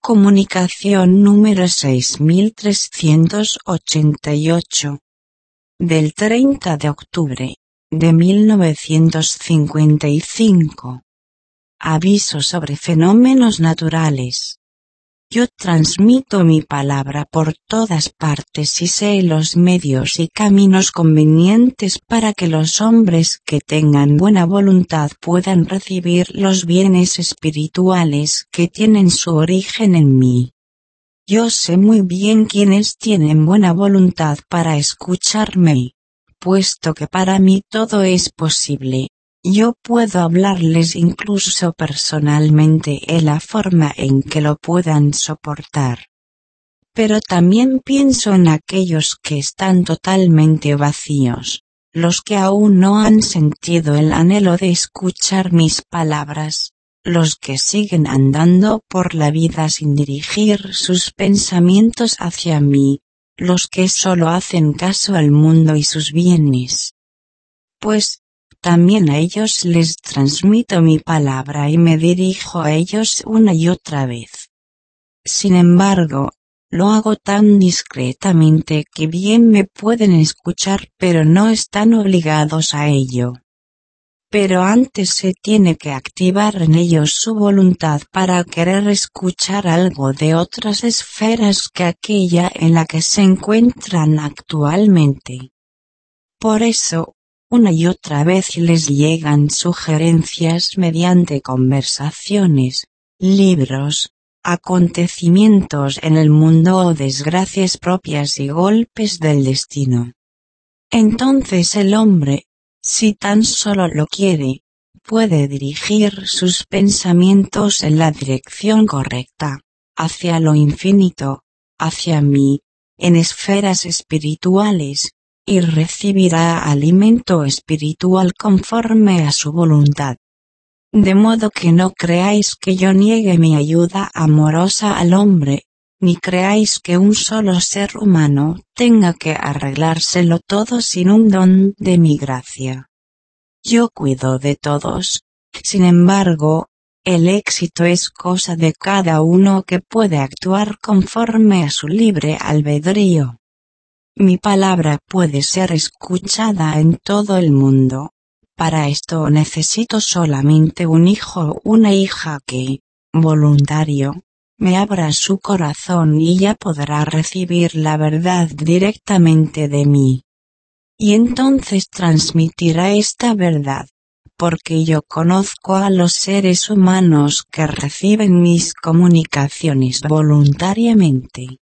Comunicación número 6388. Del 30 de octubre de 1955. Aviso sobre fenómenos naturales. Yo transmito mi palabra por todas partes y sé los medios y caminos convenientes para que los hombres que tengan buena voluntad puedan recibir los bienes espirituales que tienen su origen en mí. Yo sé muy bien quiénes tienen buena voluntad para escucharme, puesto que para mí todo es posible. Yo puedo hablarles incluso personalmente en la forma en que lo puedan soportar. Pero también pienso en aquellos que están totalmente vacíos, los que aún no han sentido el anhelo de escuchar mis palabras, los que siguen andando por la vida sin dirigir sus pensamientos hacia mí, los que solo hacen caso al mundo y sus bienes. Pues, también a ellos les transmito mi palabra y me dirijo a ellos una y otra vez. Sin embargo, lo hago tan discretamente que bien me pueden escuchar pero no están obligados a ello. Pero antes se tiene que activar en ellos su voluntad para querer escuchar algo de otras esferas que aquella en la que se encuentran actualmente. Por eso, una y otra vez les llegan sugerencias mediante conversaciones, libros, acontecimientos en el mundo o desgracias propias y golpes del destino. Entonces el hombre, si tan solo lo quiere, puede dirigir sus pensamientos en la dirección correcta, hacia lo infinito, hacia mí, en esferas espirituales, y recibirá alimento espiritual conforme a su voluntad. De modo que no creáis que yo niegue mi ayuda amorosa al hombre, ni creáis que un solo ser humano tenga que arreglárselo todo sin un don de mi gracia. Yo cuido de todos, sin embargo, el éxito es cosa de cada uno que puede actuar conforme a su libre albedrío. Mi palabra puede ser escuchada en todo el mundo. Para esto necesito solamente un hijo o una hija que, voluntario, me abra su corazón y ya podrá recibir la verdad directamente de mí. Y entonces transmitirá esta verdad, porque yo conozco a los seres humanos que reciben mis comunicaciones voluntariamente.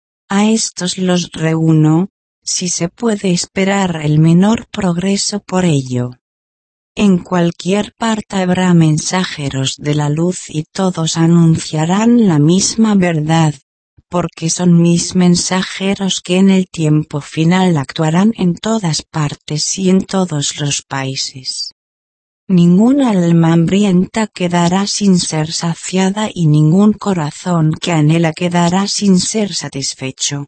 A estos los reúno, si se puede esperar el menor progreso por ello. En cualquier parte habrá mensajeros de la luz y todos anunciarán la misma verdad, porque son mis mensajeros que en el tiempo final actuarán en todas partes y en todos los países. Ninguna alma hambrienta quedará sin ser saciada y ningún corazón que anhela quedará sin ser satisfecho.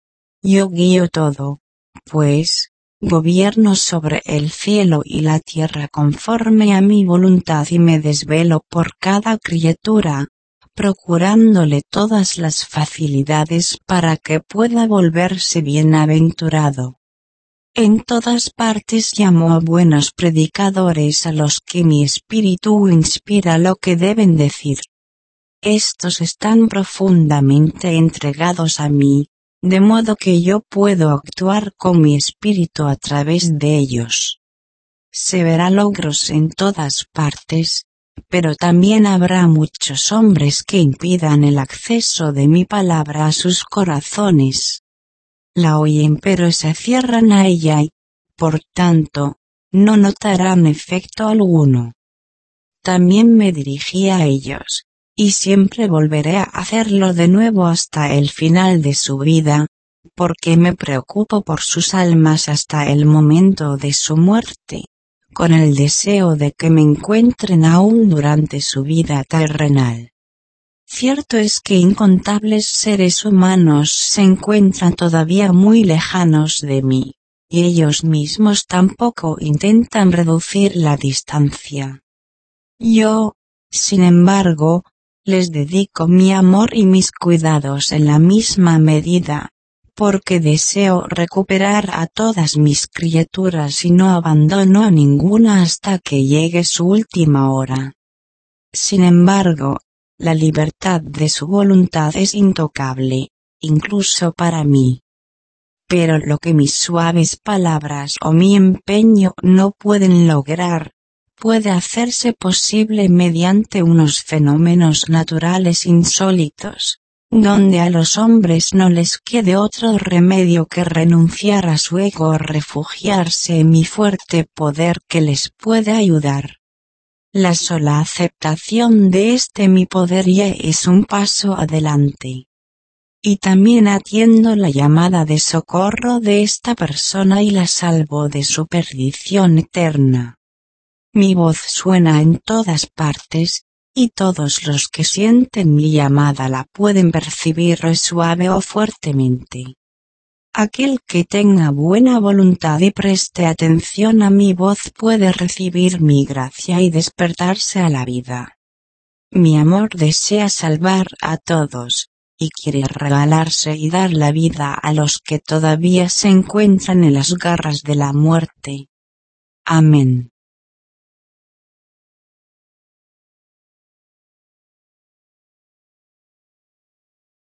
Yo guío todo, pues, gobierno sobre el cielo y la tierra conforme a mi voluntad y me desvelo por cada criatura, procurándole todas las facilidades para que pueda volverse bienaventurado. En todas partes llamo a buenos predicadores a los que mi espíritu inspira lo que deben decir. Estos están profundamente entregados a mí, de modo que yo puedo actuar con mi espíritu a través de ellos. Se verá logros en todas partes, pero también habrá muchos hombres que impidan el acceso de mi palabra a sus corazones. La oyen pero se cierran a ella y, por tanto, no notarán efecto alguno. También me dirigí a ellos, y siempre volveré a hacerlo de nuevo hasta el final de su vida, porque me preocupo por sus almas hasta el momento de su muerte, con el deseo de que me encuentren aún durante su vida terrenal. Cierto es que incontables seres humanos se encuentran todavía muy lejanos de mí, y ellos mismos tampoco intentan reducir la distancia. Yo, sin embargo, Les dedico mi amor y mis cuidados en la misma medida, porque deseo recuperar a todas mis criaturas y no abandono a ninguna hasta que llegue su última hora. Sin embargo, la libertad de su voluntad es intocable, incluso para mí. Pero lo que mis suaves palabras o mi empeño no pueden lograr, puede hacerse posible mediante unos fenómenos naturales insólitos, donde a los hombres no les quede otro remedio que renunciar a su ego o refugiarse en mi fuerte poder que les puede ayudar. La sola aceptación de mi poder ya es un paso adelante. Y también atiendo la llamada de socorro de esta persona y la salvo de su perdición eterna. Mi voz suena en todas partes, y todos los que sienten mi llamada la pueden percibir suave o fuertemente. Aquel que tenga buena voluntad y preste atención a mi voz puede recibir mi gracia y despertarse a la vida. Mi amor desea salvar a todos, y quiere regalarse y dar la vida a los que todavía se encuentran en las garras de la muerte. Amén.